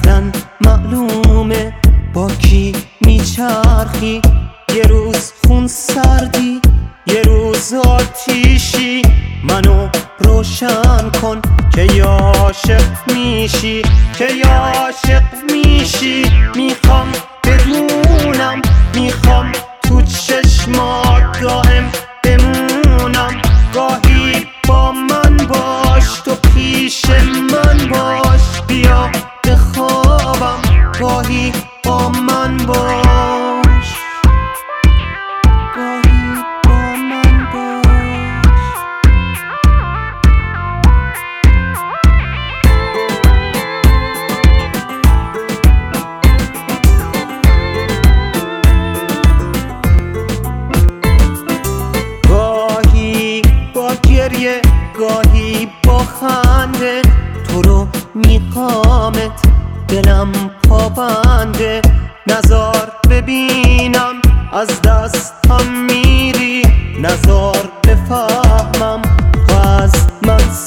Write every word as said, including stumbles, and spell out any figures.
اصلا معلومه با کی میچرخی. یه روز خون سردی یه روز آتیشی، منو روشن کن که عاشق میشی، که عاشق میشی. میخوام بدونم، میخوام تو چشمات دائم بمونم. گاهی با من باش، تو پیش من باش، بیا بخوابم گاهی با من باش، گاهی با من باش. گاهی با گریه گاهی با خنده، تو رو میخوامت دلم پابنده. نزار ببینم از دستم میری، نزار بفهمم تو از من